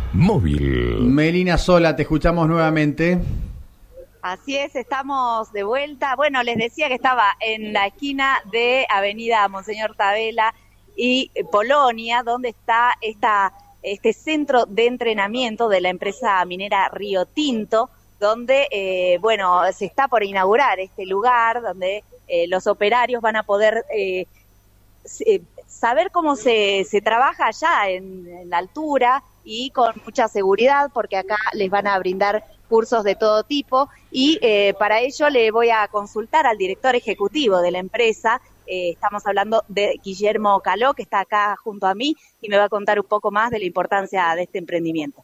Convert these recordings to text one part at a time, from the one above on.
móvil. Melina Sola, te escuchamos nuevamente. Así es, estamos de vuelta. Bueno, les decía que estaba en la esquina de Avenida Monseñor Tabela y Polonia, donde está este centro de entrenamiento de la empresa minera Río Tinto, donde, se está por inaugurar este lugar, donde los operarios van a poder saber cómo se trabaja allá en la altura y con mucha seguridad, porque acá les van a brindar cursos de todo tipo y para ello le voy a consultar al director ejecutivo de la empresa. Estamos hablando de Guillermo Caló, que está acá junto a mí y me va a contar un poco más de la importancia de este emprendimiento.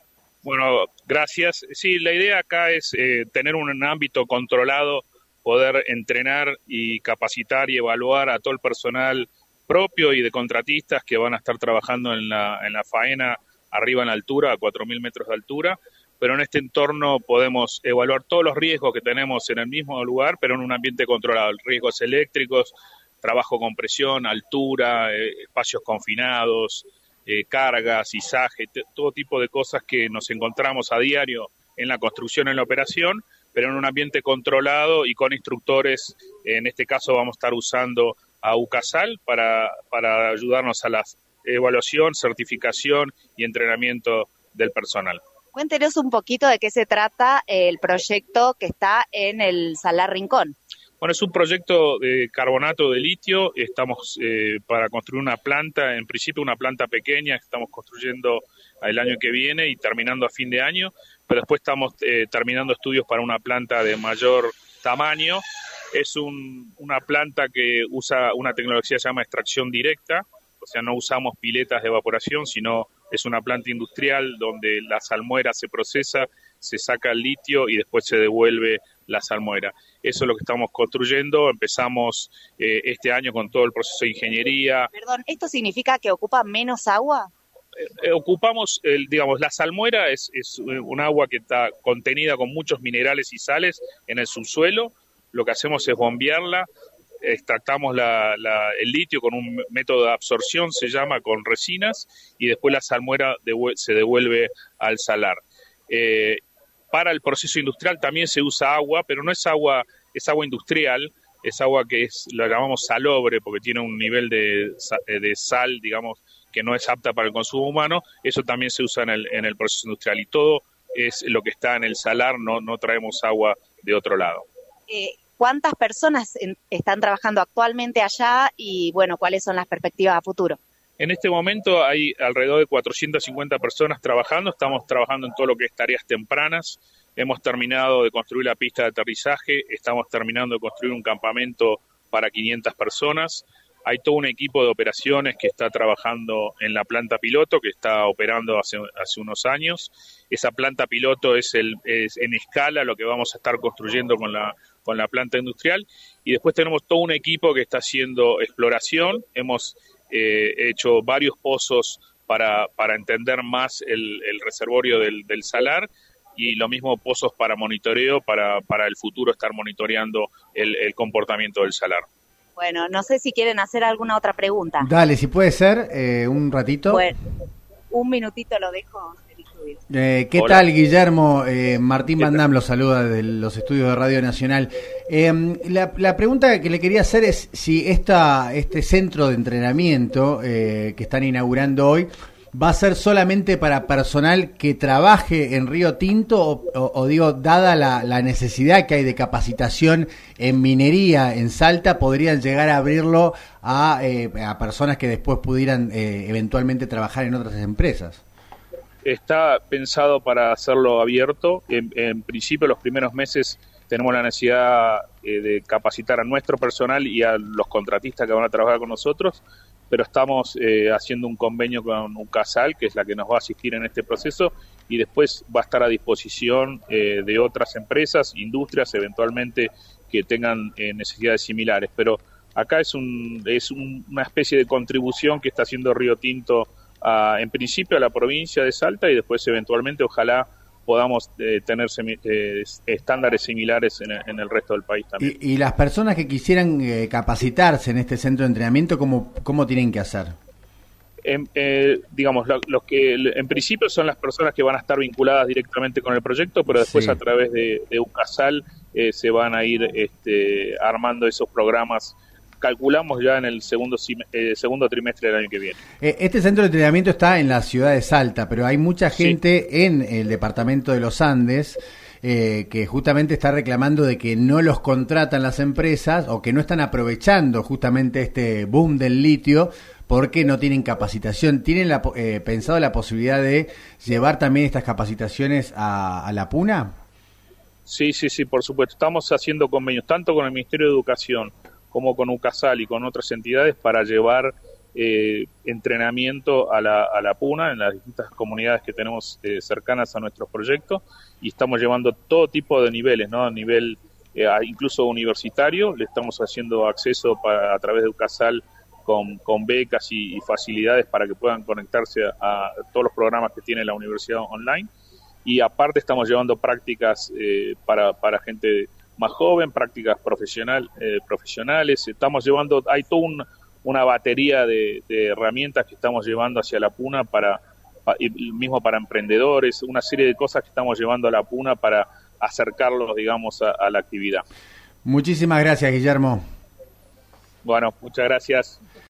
Bueno, gracias. Sí, la idea acá es tener un ámbito controlado, poder entrenar y capacitar y evaluar a todo el personal propio y de contratistas que van a estar trabajando en la faena arriba en la altura, a 4.000 metros de altura, pero en este entorno podemos evaluar todos los riesgos que tenemos en el mismo lugar, pero en un ambiente controlado, riesgos eléctricos, trabajo con presión, altura, espacios confinados, cargas, izaje, todo tipo de cosas que nos encontramos a diario en la construcción, en la operación, pero en un ambiente controlado y con instructores. En este caso vamos a estar usando a UCASAL para ayudarnos a la evaluación, certificación y entrenamiento del personal. Cuéntenos un poquito de qué se trata el proyecto que está en el Salar Rincón. Bueno, es un proyecto de carbonato de litio. Estamos para construir una planta, en principio una planta pequeña que estamos construyendo el año que viene y terminando a fin de año, pero después estamos terminando estudios para una planta de mayor tamaño. Es una planta que usa una tecnología que se llama extracción directa, o sea, no usamos piletas de evaporación, sino es una planta industrial donde la salmuera se procesa, se saca el litio y después se devuelve la salmuera. Eso es lo que estamos construyendo. Empezamos este año con todo el proceso de ingeniería. Perdón, ¿esto significa que ocupa menos agua? Ocupamos, la salmuera es un agua que está contenida con muchos minerales y sales en el subsuelo. Lo que hacemos es bombearla, extractamos el litio con un método de absorción, se llama, con resinas, y después la salmuera se devuelve al salar. Para el proceso industrial también se usa agua, pero no es agua, es agua industrial, es agua que lo llamamos salobre porque tiene un nivel de sal, digamos, que no es apta para el consumo humano. Eso también se usa en el proceso industrial y todo es lo que está en el salar, no traemos agua de otro lado. ¿Cuántas personas están trabajando actualmente allá y, cuáles son las perspectivas a futuro? En este momento hay alrededor de 450 personas trabajando. Estamos trabajando en todo lo que es tareas tempranas. Hemos terminado de construir la pista de aterrizaje. Estamos terminando de construir un campamento para 500 personas. Hay todo un equipo de operaciones que está trabajando en la planta piloto, que está operando hace unos años. Esa planta piloto es en escala lo que vamos a estar construyendo con la planta industrial. Y después tenemos todo un equipo que está haciendo exploración. Hemos hecho varios pozos para entender más el reservorio del salar, y lo mismo pozos para monitoreo, para el futuro estar monitoreando el comportamiento del salar. Bueno, no sé si quieren hacer alguna otra pregunta. Dale, si puede ser, un ratito. Bueno, un minutito lo dejo. ¿Qué Hola. Tal, Guillermo? Martín Van Dam lo saluda de los estudios de Radio Nacional. La pregunta que le quería hacer es si este centro de entrenamiento que están inaugurando hoy va a ser solamente para personal que trabaje en Río Tinto o digo, dada la necesidad que hay de capacitación en minería en Salta, podrían llegar a abrirlo a personas que después pudieran eventualmente trabajar en otras empresas. Está pensado para hacerlo abierto. En principio, los primeros meses tenemos la necesidad de capacitar a nuestro personal y a los contratistas que van a trabajar con nosotros, pero estamos haciendo un convenio con UCASAL, que es la que nos va a asistir en este proceso, y después va a estar a disposición de otras empresas, industrias, eventualmente, que tengan necesidades similares. Pero acá es una especie de contribución que está haciendo Río Tinto en principio a la provincia de Salta, y después eventualmente ojalá podamos tener estándares similares en el resto del país también. ¿Y las personas que quisieran capacitarse en este centro de entrenamiento, cómo tienen que hacer? digamos, los que en principio son las personas que van a estar vinculadas directamente con el proyecto, pero después Sí. a través de UCASAL se van a ir armando esos programas. Calculamos ya en el segundo trimestre del año que viene. Este centro de entrenamiento está en la ciudad de Salta, pero hay mucha gente en el departamento de los Andes que justamente está reclamando de que no los contratan las empresas o que no están aprovechando justamente este boom del litio porque no tienen capacitación. ¿Tienen pensado la posibilidad de llevar también estas capacitaciones a la Puna? Sí, por supuesto. Estamos haciendo convenios tanto con el Ministerio de Educación como con UCASAL y con otras entidades para llevar entrenamiento a la Puna en las distintas comunidades que tenemos cercanas a nuestros proyectos, y estamos llevando todo tipo de niveles, ¿no? A nivel incluso universitario, le estamos haciendo acceso a través de UCASAL con becas y facilidades para que puedan conectarse a todos los programas que tiene la universidad online, y aparte estamos llevando prácticas para gente más joven, prácticas profesionales. Estamos llevando, hay toda una batería de herramientas que estamos llevando hacia la Puna mismo para emprendedores, una serie de cosas que estamos llevando a la Puna para acercarlos, digamos, a la actividad. Muchísimas gracias, Guillermo. Bueno, muchas gracias.